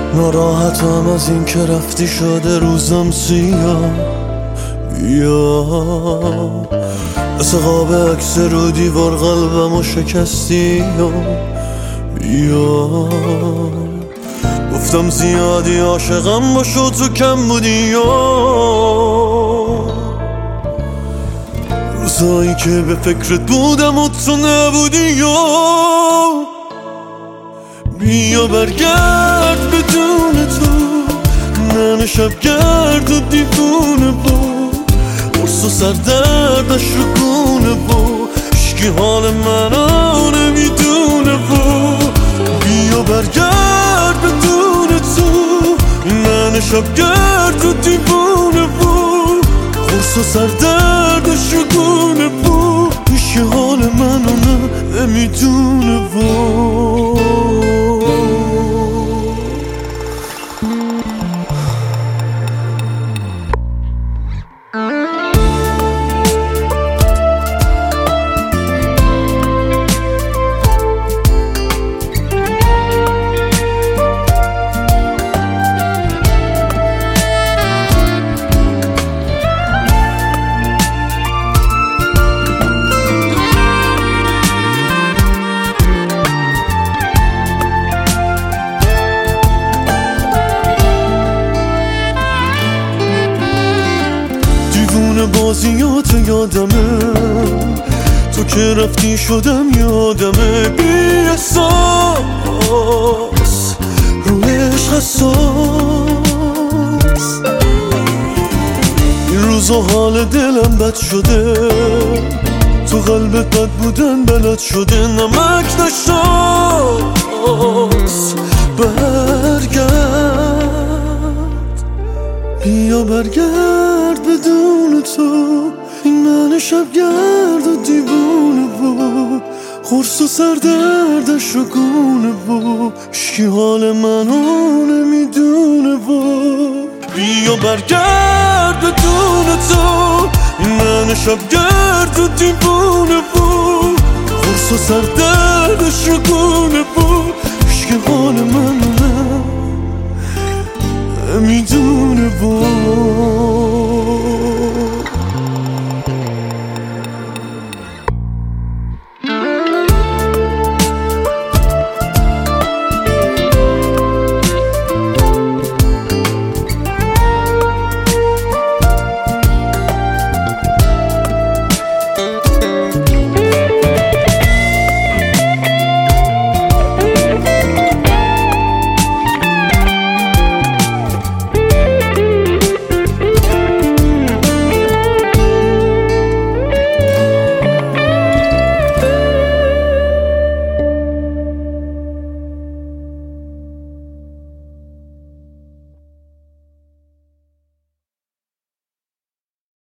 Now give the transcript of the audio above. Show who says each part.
Speaker 1: ناراحتم از این که رفتی شده روزم سیاه. بیا مثل قاب عکس رو دیوار قلبمو شکستی. بیا گفتم زیادی عاشقم باشو تو کم بودی. روزایی که به فکرت بودم و تو نبودی. بیا برگرد بدون تو، من شبگرد و دیوونه بود، قرص و سردردش رو گونه بود، عشقی حال منو نمیدونه بود. بیا برگرد بدون تو، من شبگرد و دیوونه بود، قرص و سردردش رو گونه بود، عشقی حال منو نمیدونه بود. بازیات یادمه، تو که رفتی شدم یادمه. بی احساس روی عشق حساس، این روزا حال دلم بد شده، تو قلبت بد بودن بلد شده. نمک نشاس برگرد، بیا برگرد بدون تو، این من شبگرد و دیوونه بود، قرص و سردردش رو گونه بود، عشقی حال منو نمیدونه بود. بیا برگرد بدون تو، این من شبگرد و دیوونه بود، قرص و سردردش رو گونه بود،